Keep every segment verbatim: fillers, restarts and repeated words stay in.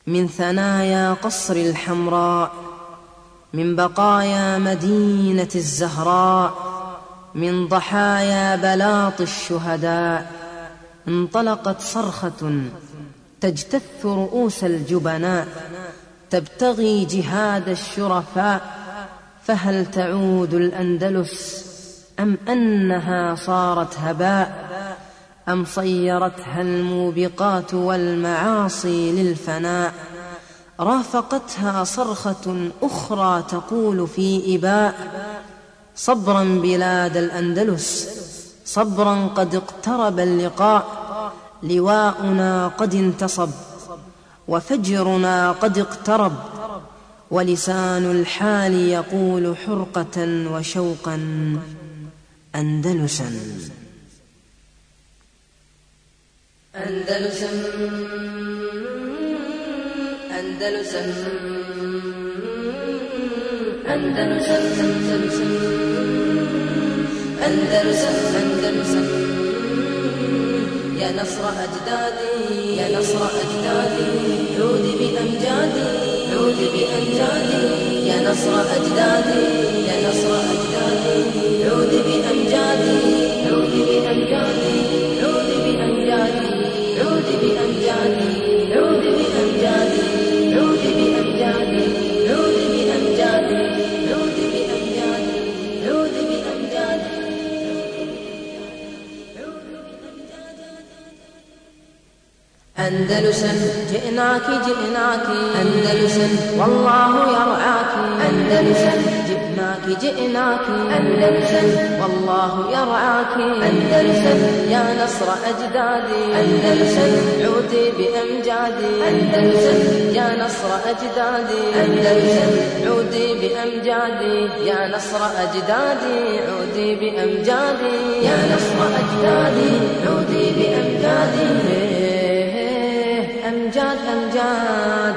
من ثنايا قصر الحمراء، من بقايا مدينة الزهراء، من ضحايا بلاط الشهداء، انطلقت صرخة تجتث رؤوس الجبناء، تبتغي جهاد الشرفاء. فهل تعود الأندلس أم أنها صارت هباء، أم صيرتها الموبقات والمعاصي للفناء؟ رافقتها صرخة أخرى تقول في إباء: صبرا بلاد الأندلس، صبرا قد اقترب اللقاء، لواؤنا قد انتصب وفجرنا قد اقترب، ولسان الحال يقول حرقة وشوقا أندلسا. أندلسا أندلسا أندلسا أندلسا أندلسا أندلسا يا نصر أجدادي يا نصر أجدادي، عودي بأمجادي عودي بأمجادي، يا نصر أجدادي يا نصر أجدادي، عودي بأمجادي عودي بأمجادي عودي بأمجادي عودي بأمجادي عودي بأمجادي عودي بأمجادي عودي بأمجادي عودي بأمجادي عودي بأمجادي. أندلسا جئناك جئناك أندلسا والله يرعاك، أندلسا جئناك جئناك أندلسا والله يرعاك، أندلسا يا نصر أجدادي أندلسا عودي بأمجادي، أندلسا يا نصر أجدادي أندلسا عودي بأمجادي، يا نصر أجدادي عودي بأمجادي، يا نصر أجدادي عودي بأمجادي. أمجاد أمجاد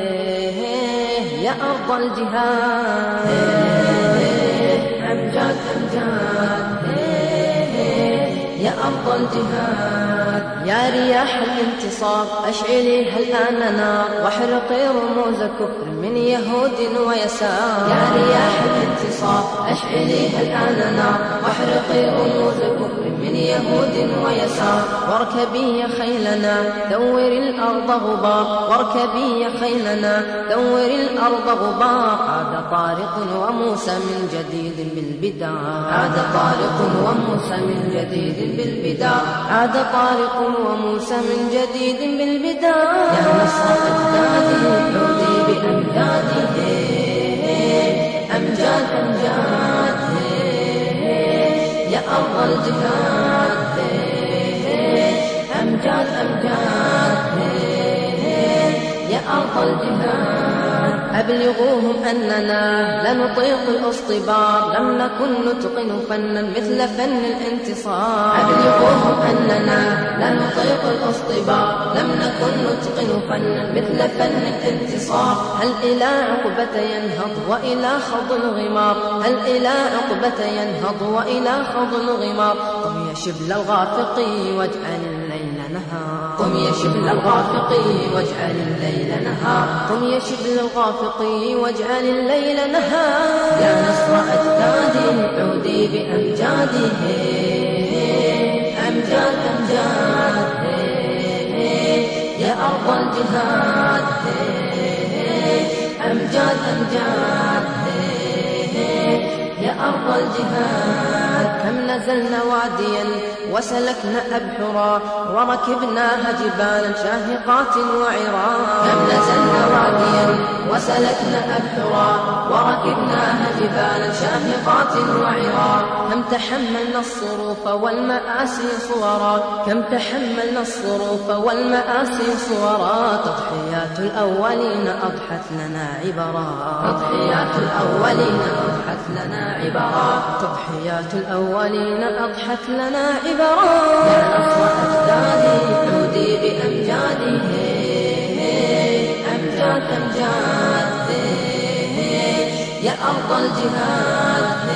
يا أرض الجهاد، أمجاد أمجاد يا أرض الجهاد، يا رياح الانتصار أشعليها الآن نار، واحرقي رموز كفر من يهود ويسار، يا رياح الانتصار أشعليها الآن نار، واحرقي رموز كفر من يهود ويسار، واركبي يا خيلنا دوري الأرض غبار، واركبي يا خيلنا دوري الأرض غبار، عاد طارق وموسى من جديد بالبدار، عاد طارق وموسى من جديد بالبدار، عاد طارق وموسى من جديد بالبدار. يا نصر أجدادي عودي بأمجادي، أمجاد أمجاد يا أرض الجهاد، أمجاد أمجاد يا أرض الجهاد. أبلغوهم أننا لنطيق الاصطبار، لم نكن نتقن فنا مثل فن الانتصار، أبلغوهم أننا لنطيق الاصطبار، لم نكن نتقن فنا مثل فن الانتصار. هل إلى عقبة ينهض وإلى خوض الغمار، هل إلى عقبة ينهض وإلى خوض الغمار، قم يا شبل الغافقي واجعل الليل نهار، قم يا شبل الغافقي واجعل الليل نهار، قم يا شبل الغافقي واجعل الليل نهار. يا نصر أجدادي عودي بأمجادي، أمجاد أمجاد يا أرض الجهاد، أمجاد أمجاد يا أرض الجهاد. كم نزلنا واديا وسلكنا أبحرا، وركبناها جبالا شاهقات وعرا، كم نزلنا واديا وسلكنا أبحرا، وركبناها جبالا شاهقات وعرا. كم تحملنا الصروف والمآسي صورا، كم تحملنا الصروف والمآسي صورا، تضحيات الأولين أضحت لنا عبرا، تضحيات الأولين أضحت لنا عبرا، تضحيات الأولين أضحت لنا عبرا. يا نصر أجدادي عودي بأمجادي، أمجاد أمجاد يا أرض الجهاد،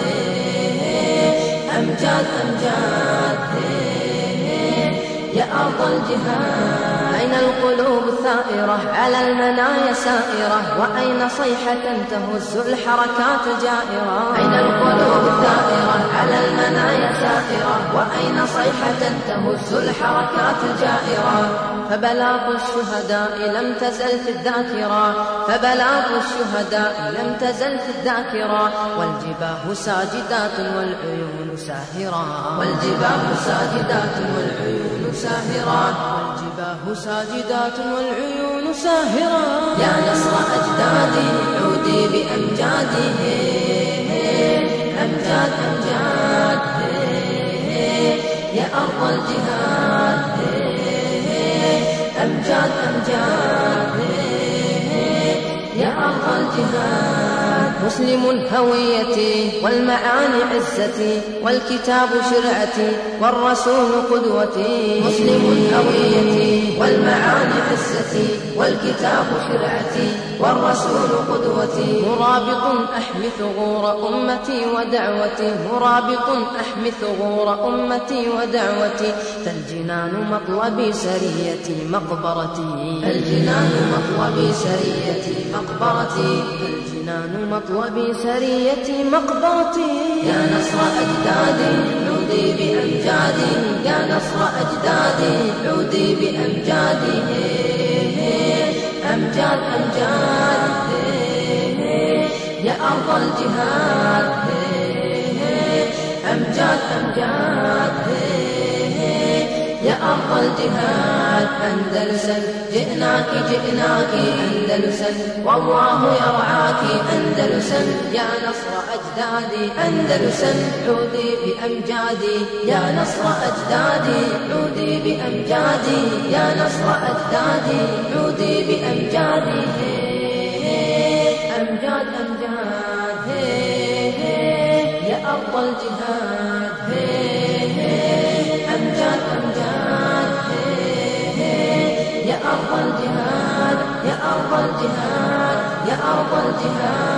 أمجاد أمجاد يا أرض الجهاد. أين القلوب الثائرة على المنايا سائرة وأين صيحة تهز الحركات الجائرة أين القلوب الثائرة على المنايا سائرة وأين صيحة تهز الحركات الجائرة فبلاغ الشهداء لم تزل في الذاكرة فبلاغ الشهداء لم تزل في الذاكرة والجباه ساجدات والعيون ساهرة والجباه ساجدات والعيون ساهرة والجباه ساجدات والعيون ساهرة يا نصر أجدادي عودي بأمجاده أمجاد أمجاد يا أرض الجهاد أمجاد أمجاد يا أرض الجهاد مسلم هويتي والمعاني عزتي والكتاب شرعتي والرسول قدوتي مسلم هويتي والمعاني عزتي والكتاب شرعتي والرسول قدوتي مرابط أحمي ثغور أمتي ودعوتي مرابط أحمي ثغور أمتي ودعوتي فالجنان مطلبي سريتي مقبرتي الجنان مطلبي سريتي مقبرتي الجنان مطلبي سريتي مقبرتي يا نصر أجدادي عودي بأمجادي يا نصر أجدادي عودي بأمجادي أمجاد أمجاد يا أرض الجهاد أمجاد أمجاد يا أرض الجهاد أندلسا جئناك جئناك أندلسا والله يرعاك أندلسا يا نصر أجدادي أندلسا عودي بأمجادي يا نصر أجدادي عودي بأمجادي يا نصر أجدادي عودي بأمجادي أمجاد أمجاد يا أرض الجهاد أمجاد أمجاد يا أرض الجهاد يا أرض الجهاد يا أرض الجهاد